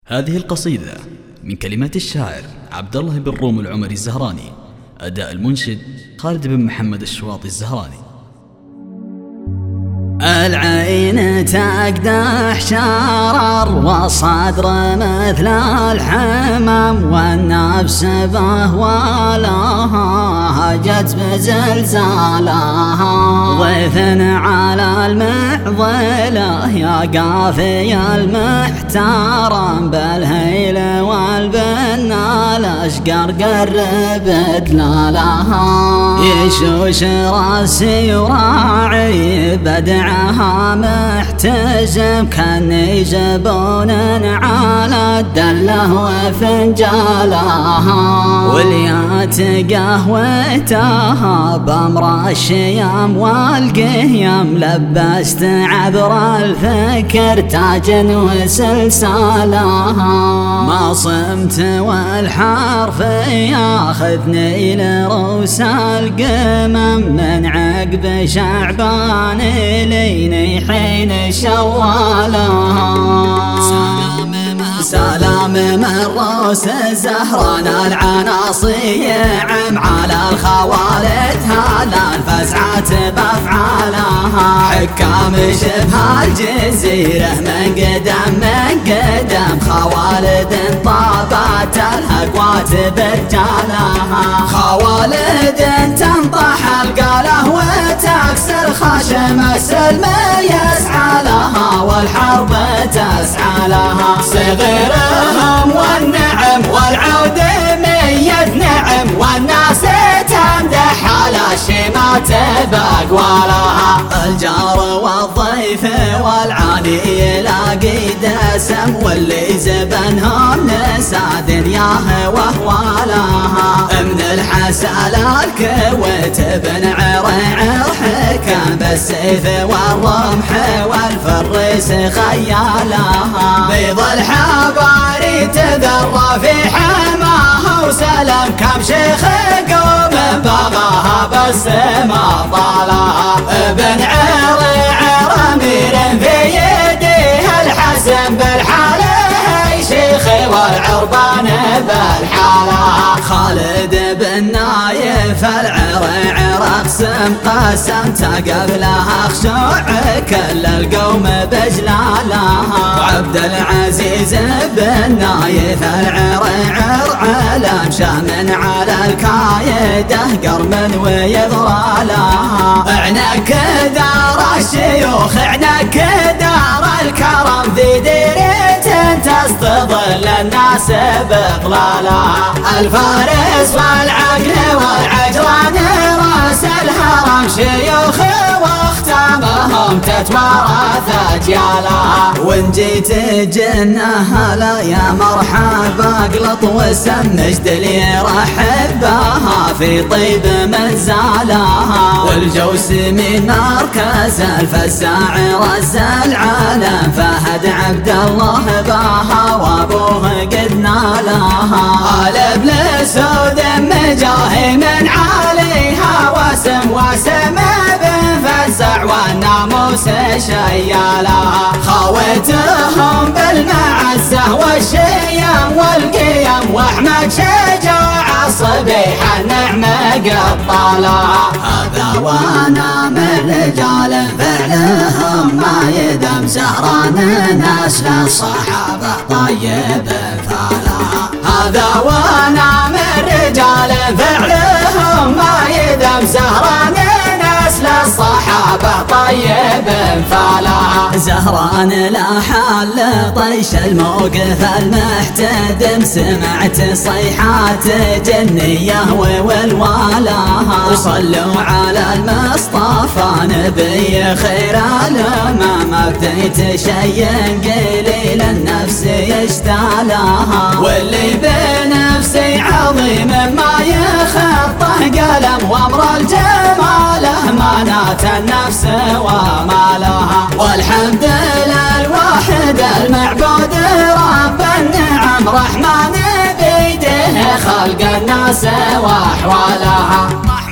هذه القصيدة من كلمات الشاعر عبد الله بن روم العمري الزهراني، أداء المنشد خالد بن محمد الشواطي الزهراني. العين تقدح شرر والصدر مثل الحمام، والنفس بهوالها هجت بزلزالها. ضيف على المعضلة يا قافي المحترم، بالهيل والبنا الاشقر قربت لالها. يشوش راسي يراعي بدعها محتزم، كاني زبون على الدله وفنجالها. وليات قهوتها بامر الشيام والقيام، لبست عبر الفكر تاج وسلسالها. ما صمت والحرف ياخذني لروس القمم، من عقب شعبان ليني حين شوالها. سلام من روس الزهران العناصي يعم على الخوالد، هلا الفزعات بافعالها. حكام شبه الجزيرة من قدم خوالد طابت الهقوات برجالها. خوالد تنطح القاله وتكسر خشم السلم يسعى لها، والحرب تسعى لها. صغيرهم والنعم والعود ميت نعم، والناس تمدح على الشمات بأقوالها. الجار والضيف والعالي يلاقي دسم، واللي زبنهم نسى دنياه وهوالها. من الحسال الكويت بن عرعر حكم بالسيف والرمح والفرس خيالها. بيض الحباري تذرى في حماها، وسلم كم شيخ قوم بغاها بس ما طالها. ابن عرعر امير في يديه الحسن بالحاله، شيخ والعربان بالحاله. خالد بن نايف العرعر اقسم تقبلها خشوع كل القوم بجلالها. وعبد العزيز بن نايف العرعر علم شهم على الكايده قرم ويضرالها. اعنك دار الشيوخ اعنك دار الكرم، ذي ديرة تستظل الناس بظلالها. الفارس والعقل والعجران راس الهرم، شيوخ واختامهم تتوارث اجيالها. وان جيت جنة هلا يا مرحبا اقلط وسم، مجد لي رحب بها في طيب منزالها. والجوس من مركز الفزاع رز العالم، فهد عبد الله باها وابوه قد نالها. آل ابن سود مجاهي من عليها، واسم بن فزع والناموس شيالها. خويتهم بالمعزة والشيم والقيم، واحمد شجاع الصبيح النعمة قطالها. هذا وانا من رجال فعلهم ما يدم سهران، نسل الصحابة طيب فالها. هذا وانا من رجال فعلهم ما يدم سهران، نسل الصحابة طيب فالها. زهران لا حال طيش الموقف المحتدم، سمعت صيحات جنية وولوالها. وصلوا على المصطفى نبي خير الامام، بديت شيء قليل النفس يشتالها. واللي بنفسي عظيم ما يخطه قلم، وامر الجماله منات النفس ومالها. والحمد للواحد المعبود رب النعم، رحمن بيده خلق الناس واحوالها.